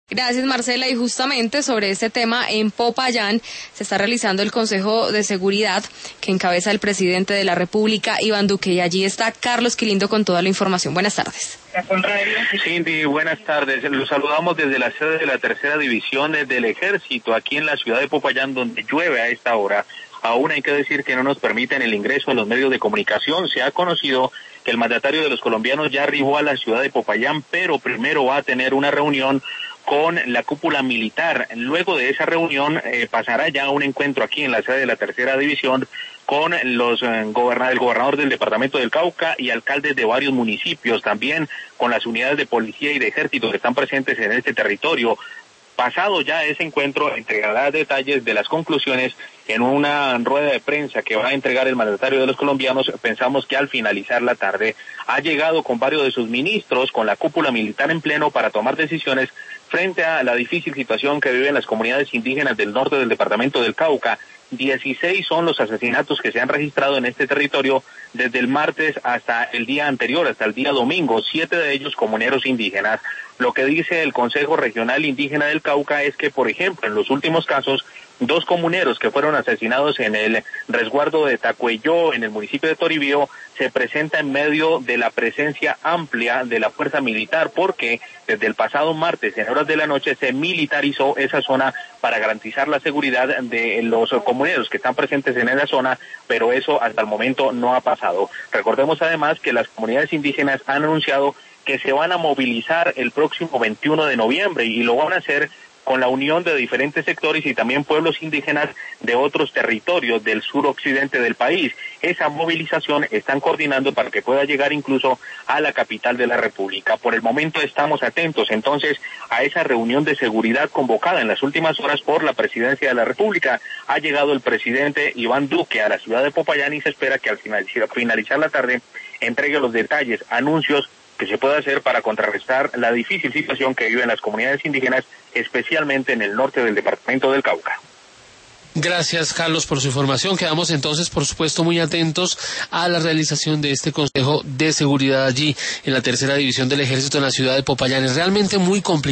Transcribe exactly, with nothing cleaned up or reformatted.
Gracias, Marcela, y justamente sobre este tema en Popayán se está realizando el Consejo de Seguridad que encabeza el presidente de la República, Iván Duque, y allí está Carlos Quilindo con toda la información. Buenas tardes. Cindy, buenas tardes. Los saludamos desde la sede de la tercera división del Ejército, aquí en la ciudad de Popayán, donde llueve a esta hora. Aún hay que decir que no nos permiten el ingreso a los medios de comunicación. Se ha conocido que el mandatario de los colombianos ya arribó a la ciudad de Popayán, pero primero va a tener una reunión con la cúpula militar. Luego de esa reunión eh, pasará ya a un encuentro aquí en la sede de la tercera división con los eh, goberna- el gobernador del departamento del Cauca y alcaldes de varios municipios, también con las unidades de policía y de ejército que están presentes en este territorio. Pasado ya ese encuentro, entregará detalles de las conclusiones en una rueda de prensa que va a entregar el mandatario de los colombianos. Pensamos que al finalizar la tarde ha llegado con varios de sus ministros, con la cúpula militar en pleno para tomar decisiones frente a la difícil situación que viven las comunidades indígenas del norte del departamento del Cauca. dieciséis son los asesinatos que se han registrado en este territorio desde el martes hasta el día anterior, hasta el día domingo, siete de ellos comuneros indígenas. Lo que dice el Consejo Regional Indígena del Cauca es que, por ejemplo, en los últimos casos, dos comuneros que fueron asesinados en el resguardo de Tacuelló, en el municipio de Toribío, se presenta en medio de la presencia amplia de la fuerza militar, porque desde el pasado martes, en horas de la noche, se militarizó esa zona para garantizar la seguridad de los comuneros que están presentes en esa zona, pero eso hasta el momento no ha pasado. Recordemos además que las comunidades indígenas han anunciado que se van a movilizar el próximo veintiuno de noviembre y lo van a hacer con la unión de diferentes sectores y también pueblos indígenas de otros territorios del suroccidente del país. Esa movilización están coordinando para que pueda llegar incluso a la capital de la República. Por el momento estamos atentos entonces a esa reunión de seguridad convocada en las últimas horas por la Presidencia de la República. Ha llegado el presidente Iván Duque a la ciudad de Popayán y se espera que al finalizar, finalizar la tarde entregue los detalles, anuncios que se puede hacer para contrarrestar la difícil situación que viven las comunidades indígenas, especialmente en el norte del departamento del Cauca. Gracias, Carlos, por su información. Quedamos entonces, por supuesto, muy atentos a la realización de este Consejo de Seguridad allí en la tercera división del Ejército en la ciudad de Popayán. Es realmente muy complicado.